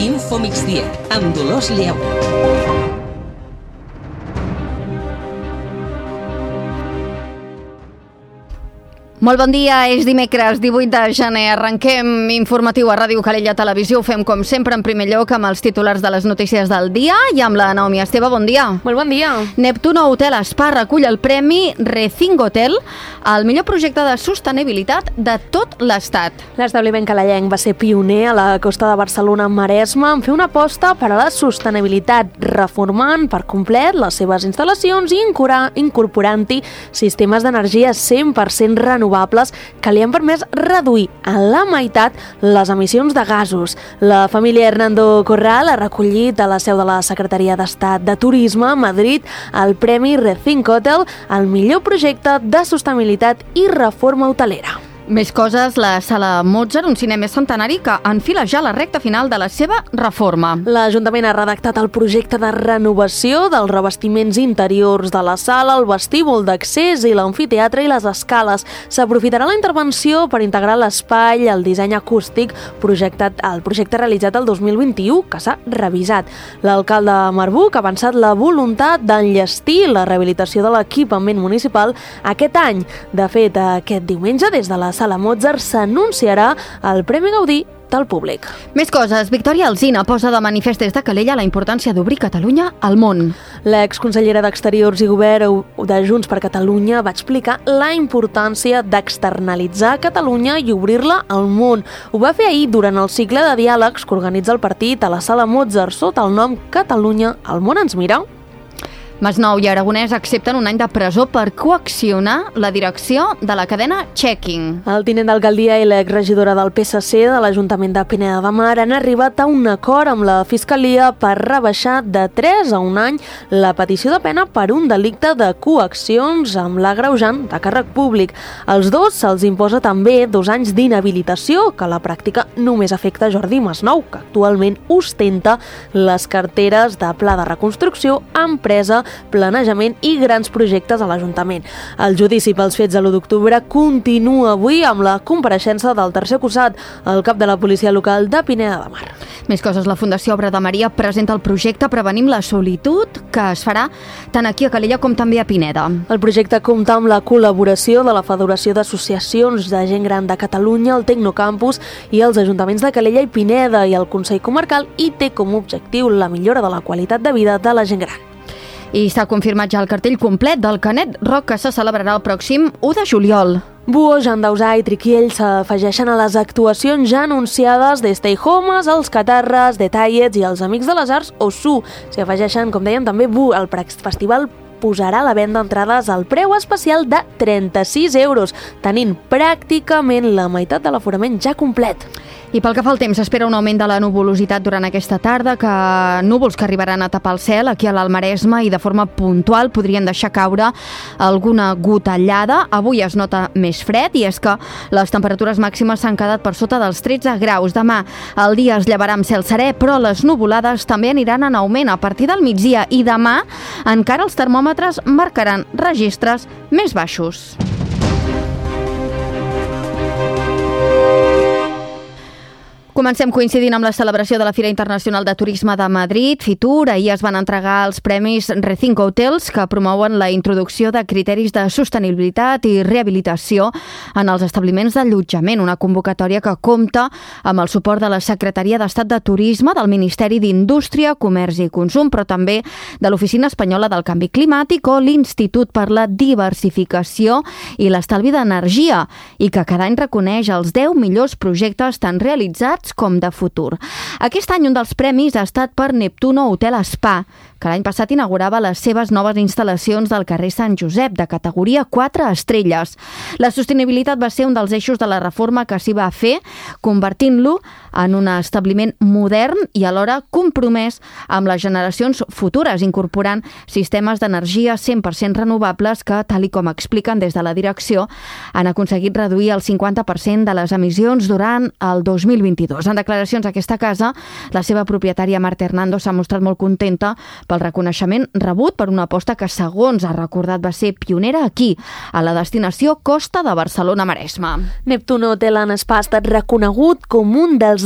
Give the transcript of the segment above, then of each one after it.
Info Migdia, amb Dolors Lleó. Molt bon dia, és dimecres 18 de gener. Arrenquem informatiu a Ràdio Calella Televisió. Ho fem com sempre en primer lloc amb els titulars de les notícies del dia i amb la Naomi Esteve. Bon dia. Molt bon dia. Neptuno Hotel Spa recull el premi Rethink Hotel, el millor projecte de sostenibilitat de tot l'Estat. L'establiment calellenc va ser pioner a la costa de Barcelona-Maresme en fer una aposta per a la sostenibilitat, reformant per complet les seves instal·lacions i incorporant-hi sistemes d'energia 100% renovables que li han permès reduir a la meitat les emissions de gasos. La família Hernando Corral ha recollit a la seu de la Secretaria d'Estat de Turisme a Madrid el Premi Rethink Hotel al millor projecte de sostenibilitat i reforma hotelera. Més coses, la Sala Mozart, un cinema centenari que enfila ja la recta final de la seva reforma. L'Ajuntament ha redactat el projecte de renovació dels revestiments interiors de la sala, el vestíbul d'accés i l'amfiteatre i les escales. S'aprofitarà la intervenció per integrar l'espai, el disseny acústic, el projecte realitzat el 2021, que s'ha revisat. L'alcalde Marbuc ha avançat la voluntat d'enllestir la rehabilitació de l'equipament municipal aquest any. De fet, aquest diumenge, des de la Sala Mozart s'anunciarà el Premi Gaudí del públic. Més coses. Victòria Alsina posa de manifest des de Calella la importància d'obrir Catalunya al món. L'exconsellera d'Exteriors i Govern de Junts per Catalunya va explicar la importància d'externalitzar Catalunya i obrir-la al món. Ho va fer ahir durant el cicle de diàlegs que organitza el partit a la Sala Mozart sota el nom Catalunya, el món ens mira. Masnou i Aragonès accepten un any de presó per coaccionar la direcció de la cadena Checking. El tinent d'alcaldia i l'exregidora del PSC de l'Ajuntament de Pineda de Mar han arribat a un acord amb la Fiscalia per rebaixar de 3 a 1 any la petició de pena per un delicte de coaccions amb l'agreujant de càrrec públic. Als dos se'ls imposa també 2 anys d'inhabilitació, que a la pràctica només afecta Jordi Masnou, que actualment ostenta les carteres de Pla de Reconstrucció, Empresa, Planejament i grans projectes a l'Ajuntament. El judici pels fets de l'1 d'octubre continua avui amb la compareixença del tercer acusat, el cap de la policia local de Pineda de Mar. Més coses, la Fundació Obra de Maria presenta el projecte Prevenim la solitud, que es farà tant aquí a Calella com també a Pineda. El projecte compta amb la col·laboració de la Federació d'Associacions de Gent Gran de Catalunya, el Tecnocampus i els ajuntaments de Calella i Pineda i el Consell Comarcal i té com a objectiu la millora de la qualitat de vida de la gent gran. I s'ha confirmat ja el cartell complet del Canet Rock, que se celebrarà el pròxim 1 de juliol. Buo, Jean Dausà i Triquiell s'afegeixen a les actuacions ja anunciades de Stay Homes, els Catarres, The Tallets i els Amics de les Arts Osu. S'hi afegeixen, com dèiem, també Buo. El festival posarà a la venda entrades al preu especial de 36 €, tenint pràcticament la meitat de l'aforament ja complet. I pel que fa al temps, s'espera un augment de la nuvolositat durant aquesta tarda, núvols que arribaran a tapar el cel aquí a l'Alt Maresme i de forma puntual podrien deixar caure alguna gotellada. Avui es nota més fred i és que les temperatures màximes s'han quedat per sota dels 13 graus. Demà el dia es llevarà amb cel serè, però les nuvolades també aniran en augment a partir del migdia i demà encara els termòmetres marcaran registres més baixos. Comencem coincidint amb la celebració de la Fira Internacional de Turisme de Madrid, Fitur. Ahir es van entregar els premis Rethink Hotels, que promouen la introducció de criteris de sostenibilitat i rehabilitació en els establiments d'allotjament, una convocatòria que compta amb el suport de la Secretaria d'Estat de Turisme, del Ministeri d'Indústria, Comerç i Consum, però també de l'Oficina Espanyola del Canvi Climàtic o l'Institut per la Diversificació i l'Estalvi d'Energia, i que cada any reconeix els 10 millors projectes tant realitzats com de futur. Aquest any un dels premis ha estat per Neptuno Hotel Spa, que l'any passat inaugurava les seves noves instal·lacions del carrer Sant Josep, de categoria 4 estrelles. La sostenibilitat va ser un dels eixos de la reforma que s'hi va fer, convertint-lo en un establiment modern i alhora compromès amb les generacions futures, incorporant sistemes d'energia 100% renovables que, tal i com expliquen des de la direcció, han aconseguit reduir el 50% de les emissions durant el 2022. En declaracions a aquesta casa, la seva propietària Marta Hernando s'ha mostrat molt contenta pel reconeixement rebut per una aposta que, segons ha recordat, va ser pionera aquí, a la destinació Costa de Barcelona-Maresme. Neptuno Hotel Spa ha estat reconegut com un dels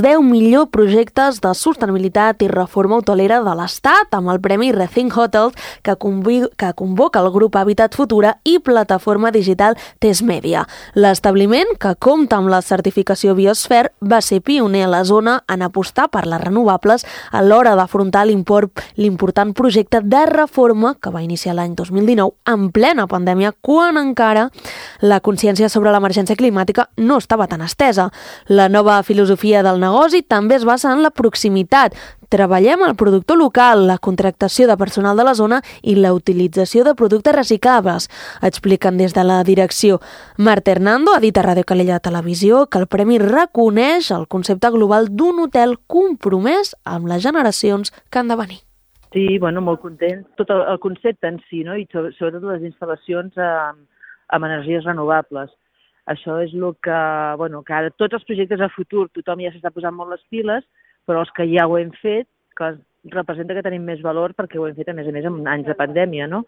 dels 10 millors projectes de sostenibilitat i reforma hotelera de l'Estat, amb el Premi Rethink Hotels que convoca el grup Habitat Futura i plataforma digital Tesmedia. L'establiment, que compta amb la certificació Biosphere, va ser pioner a la zona en apostar per les renovables a l'hora d'afrontar l'important projecte de reforma que va iniciar l'any 2019 en plena pandèmia, quan encara la consciència sobre l'emergència climàtica no estava tan estesa. La nova filosofia del negoci també es basa en la proximitat. Treballem el productor local, la contractació de personal de la zona i la utilització de productes reciclables, expliquen des de la direcció. Marta Hernando ha dit a Ràdio Calella Televisió que el premi reconeix el concepte global d'un hotel compromès amb les generacions que han de venir. Sí, molt content. Tot el concepte en si, no? I sobretot les instal·lacions amb energies renovables. Això és el que ara tots els projectes a futur, tothom ja s'està posant molt les piles, però els que ja ho hem fet, que representa que tenim més valor perquè ho hem fet, a més en anys de pandèmia, no?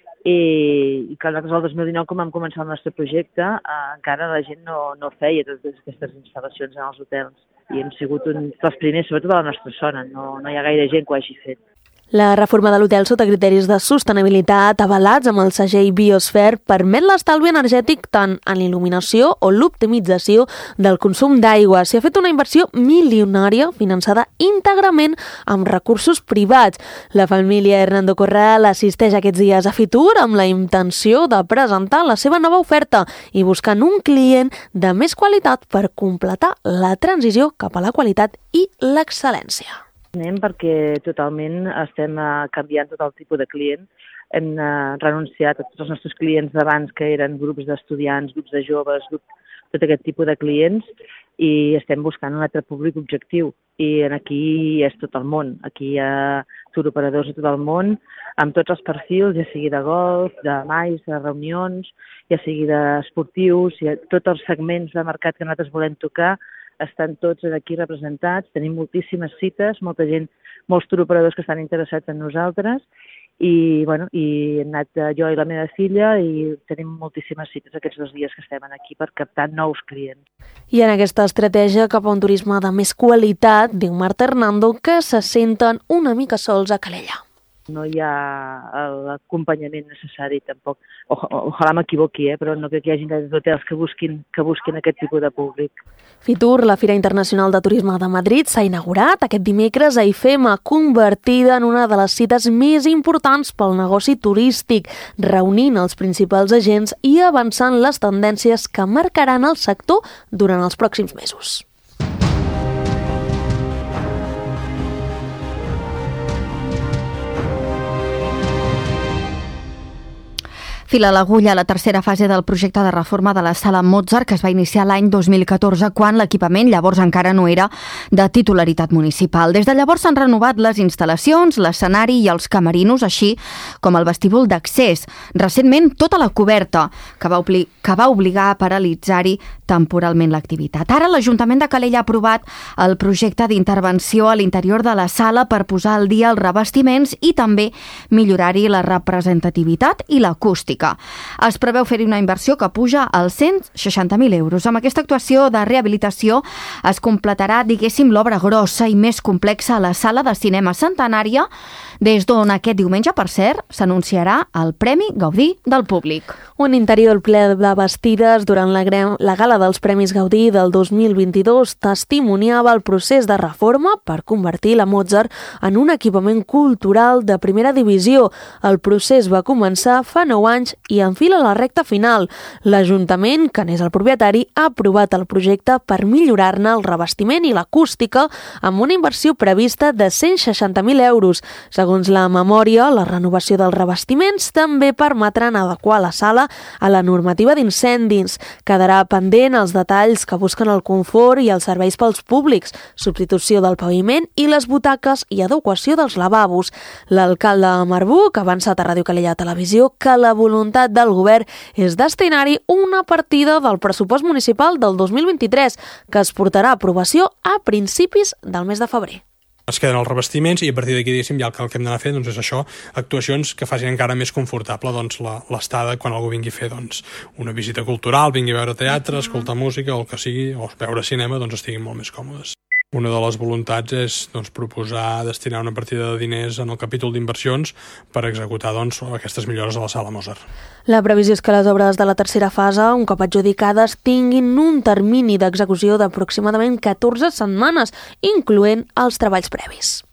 I que nosaltres el 2019, quan vam començar el nostre projecte, encara la gent no feia totes aquestes instal·lacions en els hotels. I hem sigut dels primers, sobretot a la nostra zona, no hi ha gaire gent que ho hagi fet. La reforma de l'hotel sota criteris de sostenibilitat avalats amb el segell Biosphere permet l'estalvi energètic tant en l'il·luminació o l'optimització del consum d'aigua. S'hi ha fet una inversió milionària finançada íntegrament amb recursos privats. La família Hernando Corral assisteix aquests dies a Fitur amb la intenció de presentar la seva nova oferta i buscant un client de més qualitat per completar la transició cap a la qualitat i l'excel·lència. Anem perquè totalment estem canviant tot el tipus de client. Hem renunciat a tots els nostres clients d'abans, que eren grups d'estudiants, grups de joves, tot aquest tipus de clients, i estem buscant un altre públic objectiu. I aquí és tot el món. Aquí hi ha turoperadors de tot el món, amb tots els perfils, ja sigui de golf, de mais, de reunions, ja sigui d'esportius, tots els segments de mercat que nosaltres volem tocar, estan tots aquí representats, tenim moltíssimes cites, molta gent, molts turoperadors que estan interessats en nosaltres i hem anat jo i la meva filla i tenim moltíssimes cites aquests 2 dies que estem aquí per captar nous clients. I en aquesta estratègia cap a un turisme de més qualitat, diu Marta Hernando que se senten una mica sols a Calella. No hi ha l'acompanyament necessari tampoc. Ojalà m'equivoqui, però no crec que hi hagi gaires hotels que busquin aquest tipus de públic. Fitur, la Fira Internacional de Turisme de Madrid, s'ha inaugurat aquest dimecres a IFEMA, convertida en una de les cites més importants pel negoci turístic, reunint els principals agents i avançant les tendències que marcaran el sector durant els pròxims mesos. Fila l'agulla a la tercera fase del projecte de reforma de la Sala Mozart, que es va iniciar l'any 2014, quan l'equipament llavors encara no era de titularitat municipal. Des de llavors s'han renovat les instal·lacions, l'escenari i els camerinos, així com el vestíbul d'accés. Recentment, tota la coberta, que va obligar a paralitzar-hi temporalment l'activitat. Ara l'Ajuntament de Calella ha aprovat el projecte d'intervenció a l'interior de la sala per posar al dia els revestiments i també millorar-hi la representativitat i l'acústica. Es preveu fer-hi una inversió que puja als 160.000 euros. Amb aquesta actuació de rehabilitació es completarà, l'obra grossa i més complexa a la sala de cinema centenària, des d'on aquest diumenge, per cert, s'anunciarà el Premi Gaudí del Públic. Un interior ple de vestides durant la gala dels Premis Gaudí del 2022 testimoniava el procés de reforma per convertir la Mozart en un equipament cultural de primera divisió. El procés va començar fa 9 anys i enfila la recta final. L'Ajuntament, que n'és el propietari, ha aprovat el projecte per millorar-ne el revestiment i l'acústica amb una inversió prevista de 160.000 euros. Segons la memòria, la renovació dels revestiments també permetran adequar la sala a la normativa d'incendis. Quedarà pendent els detalls que busquen el confort i els serveis pels públics, substitució del paviment i les butaques i adequació dels lavabos. L'alcalde Marbuc ha avançat a Ràdio Calella Televisió que la voluntat del govern és destinar-hi una partida del pressupost municipal del 2023, que es portarà a aprovació a principis del mes de febrer. Es queden els revestiments i a partir d'aquí, diguéssim, ja el que hem d'anar a fer és això, actuacions que facin encara més confortable l'estada quan algú vingui a fer una visita cultural, vingui a veure teatre, escoltar música o el que sigui, o veure cinema, estiguin molt més còmodes. Una de les voluntats és proposar destinar una partida de diners en el capítol d'inversions per executar aquestes millores a la sala Mozart. La previsió és que les obres de la tercera fase, un cop adjudicades, tinguin un termini d'execució d'aproximadament 14 setmanes, incloent els treballs previs.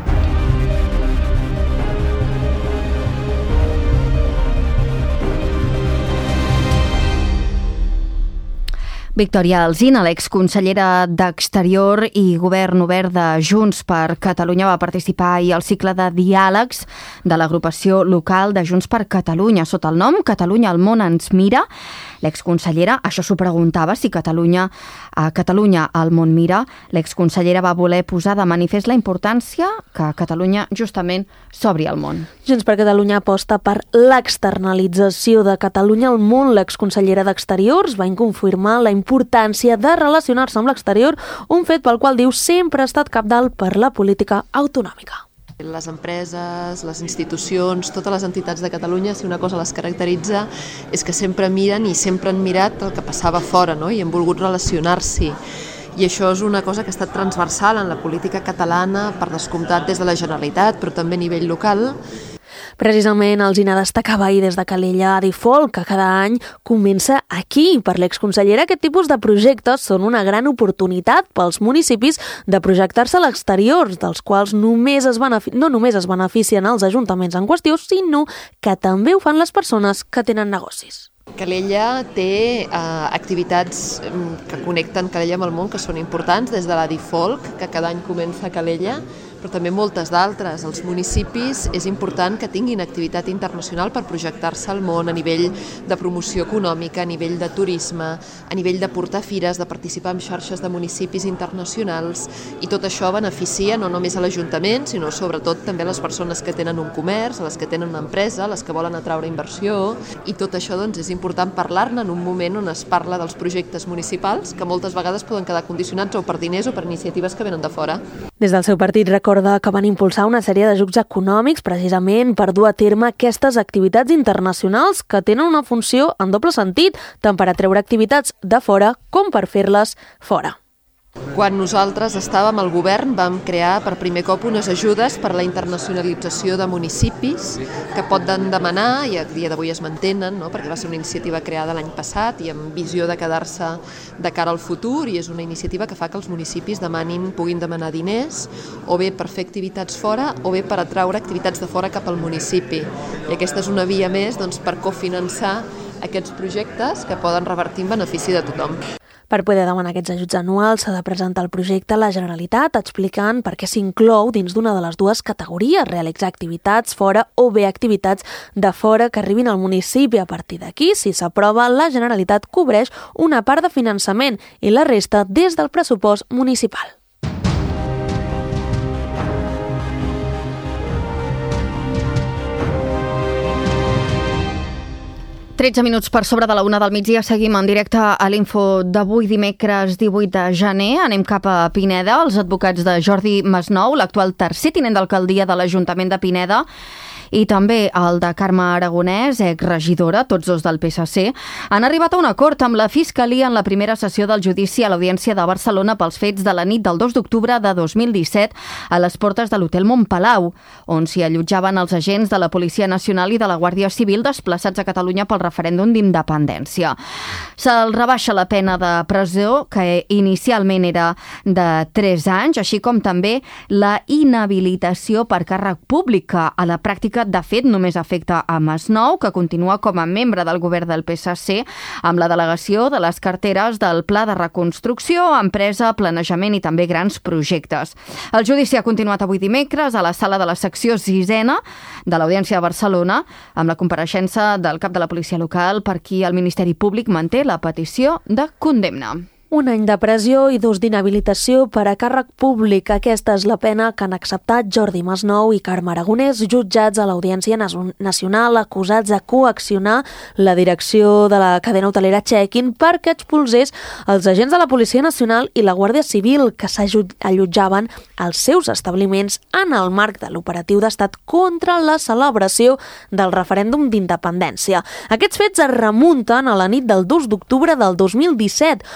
Victòria Alsina, l'exconsellera d'Exterior i Govern Obert de Junts per Catalunya, va participar ahir al cicle de diàlegs de l'agrupació local de Junts per Catalunya sota el nom Catalunya, el món ens mira. L'exconsellera, això s'ho preguntava, si Catalunya el món mira. L'exconsellera va voler posar de manifest la importància que Catalunya justament s'obri al món. Junts per Catalunya aposta per l'externalització de Catalunya al món. L'exconsellera d'Exteriors va confirmar la importància de relacionar-se amb l'exterior, un fet pel qual diu sempre ha estat cabdal per la política autonòmica. Les empreses, les institucions, totes les entitats de Catalunya, si una cosa les caracteritza és que sempre miren i sempre han mirat el que passava fora, no? I han volgut relacionar-s'hi. I això és una cosa que ha estat transversal en la política catalana, per descomptat des de la Generalitat, però també a nivell local. Precisament Alsina destacava ahir des de Calella a Difolc, que cada any comença aquí. Per l'exconsellera, aquest tipus de projectes són una gran oportunitat pels municipis de projectar-se a l'exterior, dels quals no només es beneficien els ajuntaments en qüestió, sinó que també ho fan les persones que tenen negocis. Calella té activitats que connecten Calella amb el món, que són importants, des de la Difolc, que cada any comença a Calella, però també moltes d'altres. Els municipis és important que tinguin activitat internacional per projectar-se al món a nivell de promoció econòmica, a nivell de turisme, a nivell de portar fires, de participar en xarxes de municipis internacionals, i tot això beneficia no només a l'Ajuntament, sinó sobretot també a les persones que tenen un comerç, a les que tenen una empresa, a les que volen atraure inversió, i tot això és important parlar-ne en un moment on es parla dels projectes municipals, que moltes vegades poden quedar condicionats o per diners o per iniciatives que venen de fora. Des del seu partit recorda que van impulsar una sèrie d'ajuts econòmics precisament per dur a terme aquestes activitats internacionals que tenen una funció en doble sentit, tant per atreure activitats de fora com per fer-les fora. Quan nosaltres estàvem al govern vam crear per primer cop unes ajudes per a la internacionalització de municipis que poden demanar, i a dia d'avui es mantenen, no? Perquè va ser una iniciativa creada l'any passat i amb visió de quedar-se de cara al futur, i és una iniciativa que fa que els municipis puguin demanar diners o bé per fer activitats fora o bé per atraure activitats de fora cap al municipi. I aquesta és una via més per cofinançar aquests projectes que poden revertir en benefici de tothom. Per poder demanar aquests ajuts anuals s'ha de presentar el projecte a la Generalitat explicant per què s'inclou dins d'una de les dues categories, realitzar activitats fora o bé activitats de fora que arribin al municipi. A partir d'aquí, si s'aprova, la Generalitat cobreix una part de finançament i la resta des del pressupost municipal. 13 minuts per sobre de la 1 del migdia. Seguim en directe a l'Info d'avui, dimecres 18 de gener. Anem cap a Pineda. Els advocats de Jordi Masnou, l'actual tercer tinent d'alcaldia de l'Ajuntament de Pineda, i també el de Carme Aragonès, exregidora, tots dos del PSC, han arribat a un acord amb la Fiscalia en la primera sessió del judici a l'Audiència de Barcelona pels fets de la nit del 2 d'octubre de 2017 a les portes de l'Hotel Montpalau, on s'hi allotjaven els agents de la Policia Nacional i de la Guàrdia Civil desplaçats a Catalunya pel referèndum d'independència. Se'ls rebaixa la pena de presó, que inicialment era de 3 anys, així com també la inhabilitació per càrrec públic, que a la pràctica de fet només afecta a Masnou, que continua com a membre del govern del PSC amb la delegació de les carteres del Pla de Reconstrucció, Empresa, Planejament i també grans projectes. El judici ha continuat avui dimecres a la sala de la secció 6ª de l'Audiència de Barcelona, amb la compareixença del cap de la policia local, per qui el Ministeri Públic manté la petició de condemna. 1 any de presó i 2 d'inhabilitació per a càrrec públic. Aquesta és la pena que han acceptat Jordi Masnou i Carme Aragonès, jutjats a l'Audiència Nacional, acusats de coaccionar la direcció de la cadena hotelera Check-in perquè expulsés els agents de la Policia Nacional i la Guàrdia Civil que s'allotjaven als seus establiments en el marc de l'operatiu d'estat contra la celebració del referèndum d'independència. Aquests fets es remunten a la nit del 2 d'octubre del 2017, quan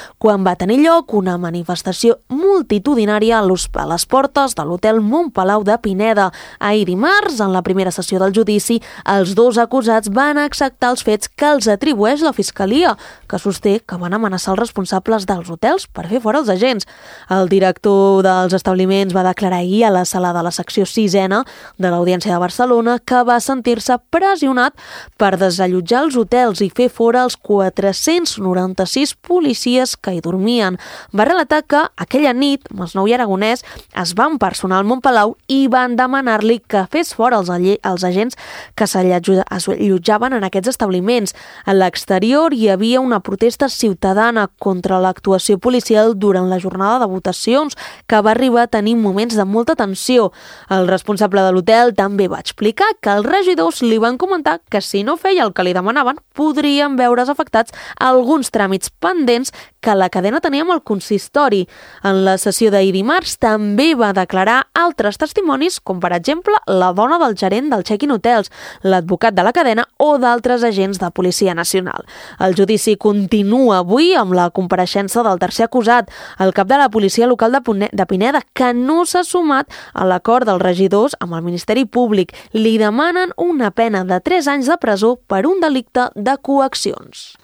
va tenir lloc una manifestació multitudinària a les portes de l'hotel Montpalau de Pineda. Ahir dimarts, en la primera sessió del judici, els dos acusats van acceptar els fets que els atribueix la Fiscalia, que sosté que van amenaçar els responsables dels hotels per fer fora els agents. El director dels establiments va declarar ahir a la sala de la secció 6ena de l'Audiència de Barcelona que va sentir-se pressionat per desallotjar els hotels i fer fora els 496 policies que hi dormien. Va relatar que aquella nit Masnou i Aragonès es van personar al Montpalau i van demanar-li que fes fora els agents que s'allotjaven en aquests establiments. A l'exterior hi havia una protesta ciutadana contra l'actuació policial durant la jornada de votacions, que va arribar a tenir moments de molta tensió. El responsable de l'hotel també va explicar que els regidors li van comentar que si no feia el que li demanaven, podrien veure's afectats alguns tràmits pendents que la cadena tenia amb el consistori. En la sessió d'ahir dimarts també va declarar altres testimonis, com per exemple la dona del gerent del Check-in Hotels, l'advocat de la cadena o d'altres agents de Policia Nacional. El judici continua avui amb la compareixença del tercer acusat, el cap de la policia local de Pineda, que no s'ha sumat a l'acord dels regidors amb el Ministeri Públic. Li demanen una pena de 3 anys de presó per un delicte de coaccions.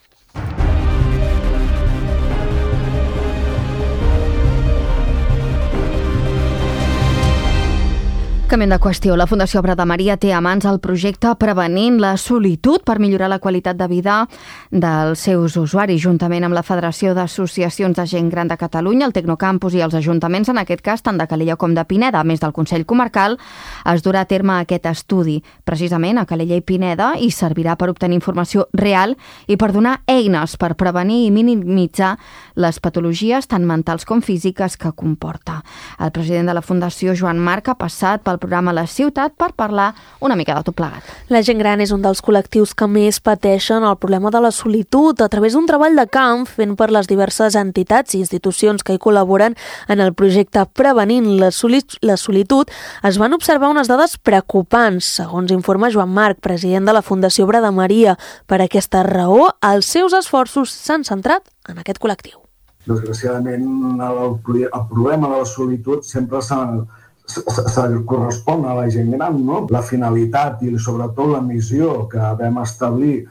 Canviant de qüestió, la Fundació Obra de Maria té a mans el projecte Prevenint la solitud per millorar la qualitat de vida dels seus usuaris, juntament amb la Federació d'Associacions de Gent Gran de Catalunya, el Tecnocampus i els ajuntaments, en aquest cas tant de Calella com de Pineda, a més del Consell Comarcal, es durà a terme aquest estudi, precisament a Calella i Pineda, i servirà per obtenir informació real i per donar eines per prevenir i minimitzar les patologies tant mentals com físiques que comporta. El president de la Fundació, Joan Marc, ha passat pel programa La Ciutat per parlar una mica de tot plegat. La gent gran és un dels col·lectius que més pateixen el problema de la solitud. A través d'un treball de camp fent per les diverses entitats i institucions que hi col·laboren en el projecte Prevenint la solitud, es van observar unes dades preocupants. Segons informa Joan Marc, president de la Fundació Obra de Maria, per aquesta raó, els seus esforços s'han centrat en aquest col·lectiu. Desgraciadament, el problema de la solitud sempre se correspon a la gent gran, no? La finalitat i sobretot la missió que vam establir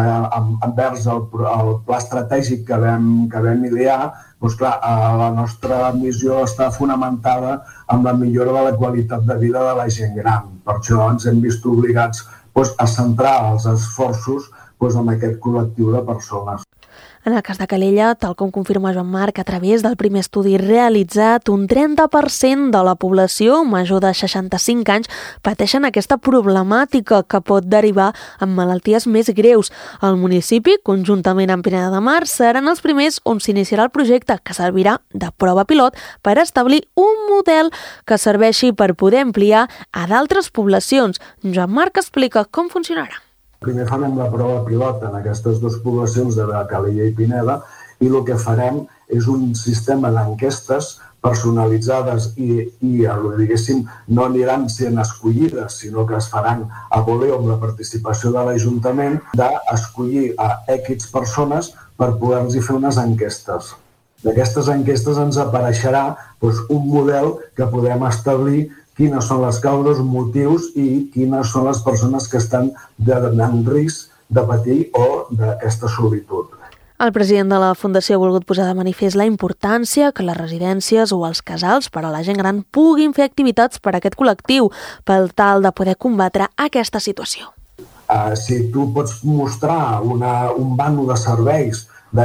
envers el pla estratègic que vam idear, doncs clar, la nostra missió està fonamentada en la millora de la qualitat de vida de la gent gran. Per això ens hem vist obligats a centrar els esforços en aquest col·lectiu de persones. En el cas de Calella, tal com confirma Joan Marc, a través del primer estudi realitzat, un 30% de la població major de 65 anys pateixen aquesta problemàtica que pot derivar en malalties més greus. El municipi, conjuntament amb Pineda de Mar, seran els primers on s'iniciarà el projecte, que servirà de prova pilot per establir un model que serveixi per poder ampliar a d'altres poblacions. Joan Marc explica com funcionarà. Primer farem la prova pilot en aquestes dues poblacions de Calella i Pineda i el que farem és un sistema d'enquestes personalitzades i diguéssim, no aniran sent escollides, sinó que es faran a voleo amb la participació de l'Ajuntament d'escollir a X persones per poder-los fer unes enquestes. D'aquestes enquestes ens apareixerà un model que podem establir quines són les causes, motius i quines són les persones que estan en risc de patir o d'aquesta solitud. El president de la Fundació ha volgut posar de manifest la importància que les residències o els casals per a la gent gran puguin fer activitats per a aquest col·lectiu per tal de poder combatre aquesta situació. Si tu pots mostrar un vano de serveis de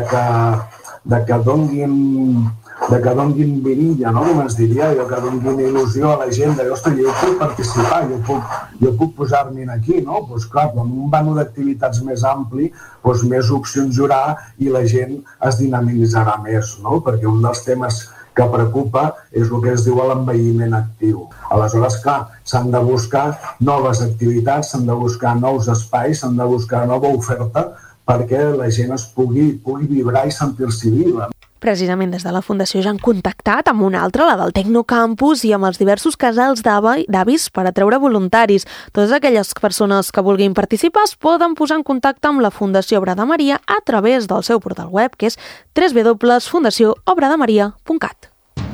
que donguin virilla, no? Com es diria, que donguin il·lusió a la gent, ostres, jo puc participar, jo puc posar-me aquí, no? Doncs clar, amb un vano d'activitats més ampli, més opcions hi haurà i la gent es dinamitzarà més, no? Perquè un dels temes que preocupa és el que es diu l'envelliment actiu. Aleshores, clar, s'han de buscar noves activitats, s'han de buscar nous espais, s'han de buscar nova oferta perquè la gent es pugui vibrar i sentir-s'hi viva. Precisament des de la Fundació ja han contactat amb una altra, la del Tecnocampus, i amb els diversos casals d'avis per atreure voluntaris. Totes aquelles persones que vulguin participar es poden posar en contacte amb la Fundació Obra de Maria a través del seu portal web, que és www.fundaciooobrademaria.cat.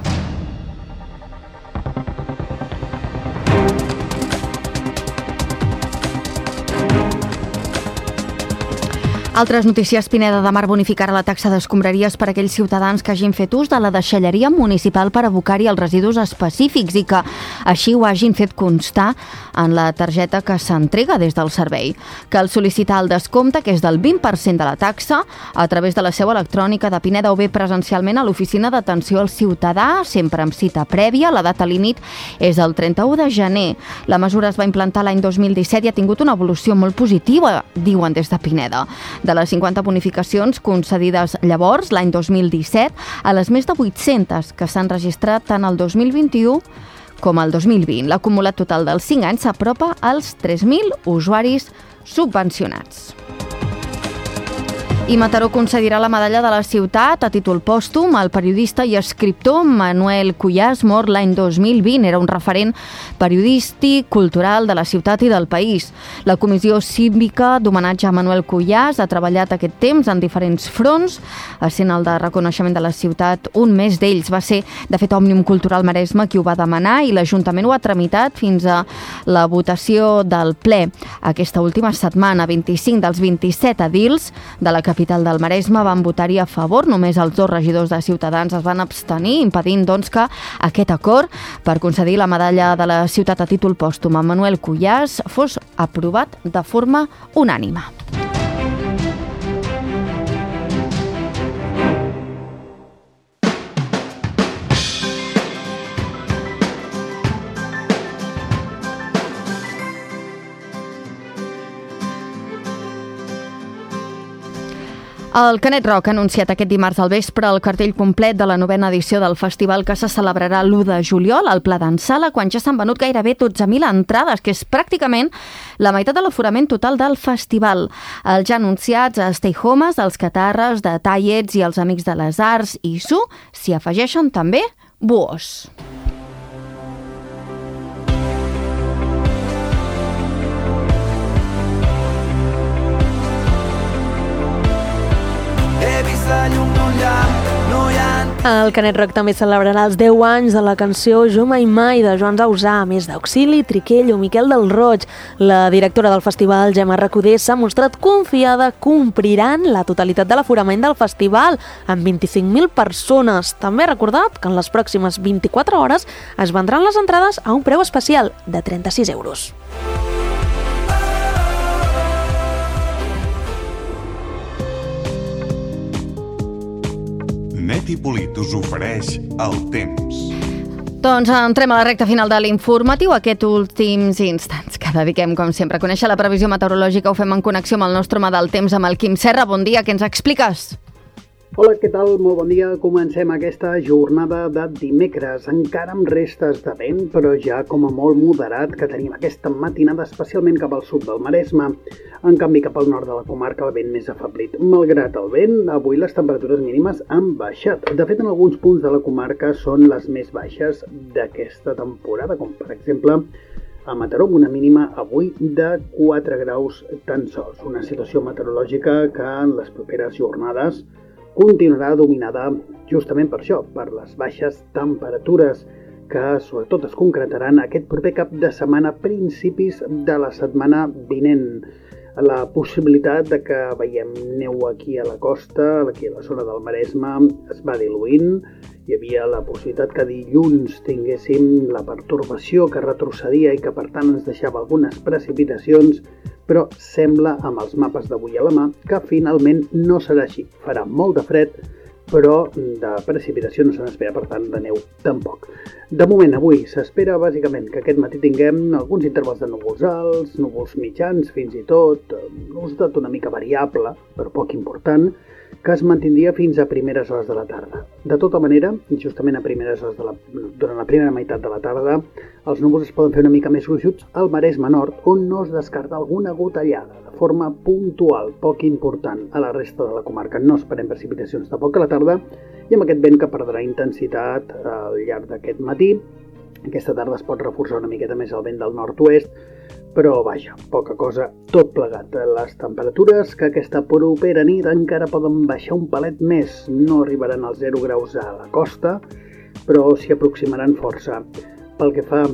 Altres notícies. Pineda de Mar bonificarà la taxa d'escombraries per a aquells ciutadans que hagin fet ús de la deixalleria municipal per abocar-hi els residus específics i que així ho hagin fet constar en la targeta que s'entrega des del servei. Cal sol·licitar el descompte, que és del 20% de la taxa, a través de la seu electrònica de Pineda o bé presencialment a l'oficina d'atenció al ciutadà, sempre amb cita prèvia. La data límit és el 31 de gener. La mesura es va implantar l'any 2017 i ha tingut una evolució molt positiva, diuen des de Pineda. De les 50 bonificacions concedides llavors, l'any 2017, a les més de 800 que s'han registrat tant el 2021 com el 2020. L'acumulat total dels 5 anys s'apropa als 3.000 usuaris subvencionats. I Mataró concedirà la medalla de la ciutat a títol pòstum al periodista i escriptor Manuel Cuyàs, mort l'any 2020. Era un referent periodístic, cultural de la ciutat i del país. La Comissió Cívica d'homenatge a Manuel Cuyàs ha treballat aquest temps en diferents fronts, essent el de reconeixement de la ciutat un més d'ells. Va ser, de fet, Òmnium Cultural Maresme qui ho va demanar i l'Ajuntament ho ha tramitat fins a la votació del ple. Aquesta última setmana, 25 dels 27 edils de la capital del Maresme van votar-hi a favor. Només els 2 regidors de Ciutadans es van abstenir, impedint doncs que aquest acord per concedir la medalla de la ciutat a títol pòstum a Manuel Cuyàs fos aprovat de forma unànime. El Canet Rock ha anunciat aquest dimarts al vespre el cartell complet de la 9a edició del festival que se celebrarà l'1 de juliol al Pla d'en Sala, quan ja s'han venut gairebé 12.000 entrades, que és pràcticament la meitat de l'aforament total del festival. Els ja anunciats a Stay Homes, els Catarres, de Tallets i els Amics de les Arts i Su s'hi afegeixen també Buos. El Canet Rock també celebrarà els 10 anys de la cançó Jo mai mai de Joan Dausà, a més d'Auxili, Triquell o Miquel del Roig. La directora del festival, Gemma Recoder, s'ha mostrat confiada que ompliran la totalitat de l'aforament del festival, amb 25.000 persones. També ha recordat que en les pròximes 24 hores es vendran les entrades a un preu especial de 36 euros. Net i Polit us ofereix el temps. Doncs entrem a la recta final de l'informatiu, aquests últims instants que dediquem, com sempre, a conèixer la previsió meteorològica. Ho fem en connexió amb el nostre home del temps, amb el Quim Serra. Bon dia, què ens expliques? Hola, què tal? Molt bon dia. Comencem aquesta jornada de dimecres, encara amb restes de vent, però ja com a molt moderat que tenim aquesta matinada, especialment cap al sud del Maresme. En canvi, cap al nord de la comarca, el vent més afeblit. Malgrat el vent, avui les temperatures mínimes han baixat. De fet, en alguns punts de la comarca són les més baixes d'aquesta temporada, com per exemple a Mataró, amb una mínima avui de 4 graus tan sols. Una situació meteorològica que en les properes jornades continuarà dominada justament per això, per les baixes temperatures que sobretot es concretaran aquest proper cap de setmana, principis de la setmana vinent. La possibilitat de que veiem neu aquí a la costa, aquí a la zona del Maresme, es va diluint. Hi havia la possibilitat que dilluns tinguéssim la pertorbació que retrocedia i que per tant ens deixava algunes precipitacions, però sembla, amb els mapes d'avui a la mà, que finalment no serà així. Farà molt de fred, però de precipitació no se n'espera, per tant, de neu tampoc. De moment, avui s'espera bàsicament que aquest matí tinguem alguns intervals de núvols alts, núvols mitjans, fins i tot, nuvolositat una mica variable, però poc important, que es mantindria fins a primeres hores de la tarda. De tota manera, justament a primeres hores durant la primera meitat de la tarda, els núvols es poden fer una mica més gruixuts al Maresme Nord, on no es descarta alguna gotellada de forma puntual, poc important. A la resta de la comarca no esperem precipitacions tampoc a la tarda, i amb aquest vent que perdrà intensitat al llarg d'aquest matí. Aquesta tarda es pot reforçar una miqueta més el vent del nord-oest, però vaja, poca cosa, tot plegat. Les temperatures que aquesta propera nit encara poden baixar un palet més. No arribaran als 0 graus a la costa, però s'hi aproximaran força. Pel que fa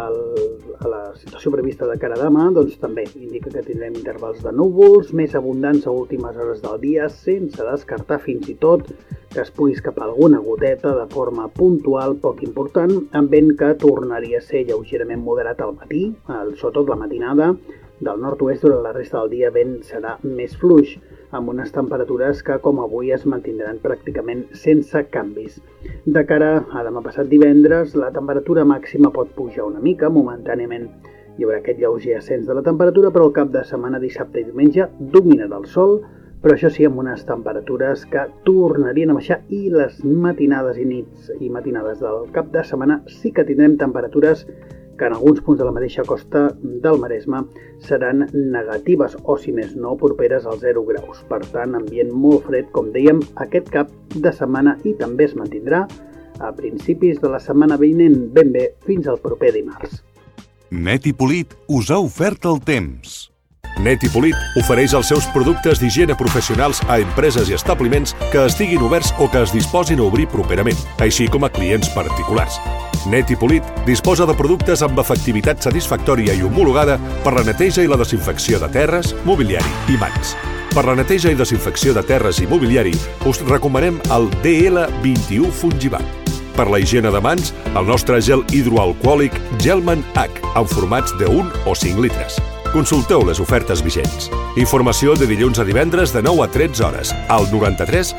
a la situació prevista de cara a demà, doncs també indica que tindrem intervals de núvols més abundants a últimes hores del dia, sense descartar fins i tot que es pugui escapar alguna goteta de forma puntual, poc important, amb vent que tornaria a ser lleugerament moderat al matí, sobretot la matinada. Del nord-oest durant la resta del dia vent serà més fluix, amb unes temperatures que, com avui, es mantindran pràcticament sense canvis. De cara a demà passat divendres, la temperatura màxima pot pujar una mica, momentàniament hi haurà aquest lleuger ascens de la temperatura, però el cap de setmana, dissabte i diumenge, dominarà el sol, però això sí, amb unes temperatures que tornarien a baixar, i les matinades i nits i matinades del cap de setmana sí que tindrem temperatures que en alguns punts de la mateixa costa del Maresme seran negatives o, si més no, properes als 0 graus. Per tant, ambient molt fred, com dèiem, aquest cap de setmana, i també es mantindrà a principis de la setmana vinent, ben bé fins al proper dimarts. Net i Polit us ha ofert el temps. Net i Polit ofereix els seus productes d'higiene professionals a empreses i establiments que estiguin oberts o que es disposin a obrir properament, així com a clients particulars. Net i Polit disposa de productes amb efectivitat satisfactòria i homologada per la neteja i la desinfecció de terres, mobiliari i mans. Per la neteja i desinfecció de terres i mobiliari us recomanem el DL21 Fungibat. Per la higiene de mans, el nostre gel hidroalcohòlic Gelman H, en formats de 1 o 5 litres. Consulteu les ofertes vigents. Informació de dilluns a divendres de 9 a 13 hores al 93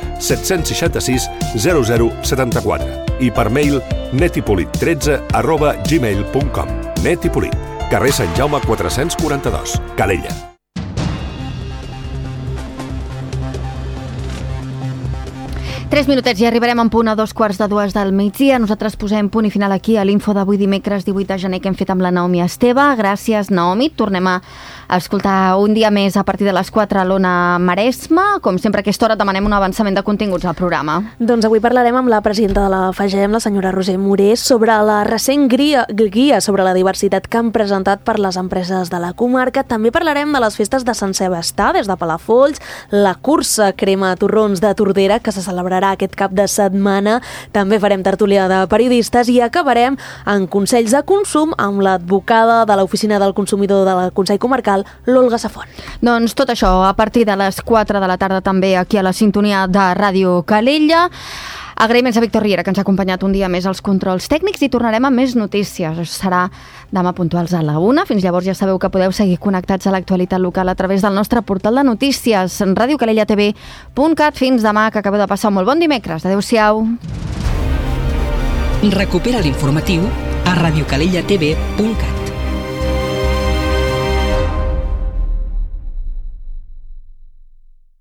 766 0074 i per mail netipolit13@gmail.com. Net i Polit, carrer Sant Jaume 442, Calella. Tres minutets i arribarem en punt a 2:15 del migdia. Nosaltres posem punt i final aquí a l'info d'avui dimecres 18 de gener que hem fet amb la Naomi Esteve. Gràcies, Naomi. Tornem a escoltar un dia més a partir de les 4 a l'Ona Maresme. Com sempre a aquesta hora demanem un avançament de continguts al programa. Doncs avui parlarem amb la presidenta de la FAGEM, la senyora Roser Morés, sobre la recent guia sobre la diversitat que han presentat per les empreses de la comarca. També parlarem de les festes de Sant Sebastià des de Palafolls, la cursa crema torrons de Tordera que se celebrarà aquest cap de setmana. També farem tertúlia de periodistes i acabarem en consells de consum amb l'advocada de l'Oficina del Consumidor del Consell Comarcal, l'Olga Safont. Doncs tot això a partir de les 4 de la tarda també aquí a la sintonia de Ràdio Calella. Agraïments a Víctor Riera, que ens ha acompanyat un dia més als controls tècnics, i tornarem amb més notícies. Serà demà puntuals a la 1. Fins llavors ja sabeu que podeu seguir connectats a l'actualitat local a través del nostre portal de notícies, radiocalellatv.cat. Fins demà, que acabeu de passar un molt bon dimecres. Adéu-siau. Recupera l'informatiu a radiocalellatv.cat.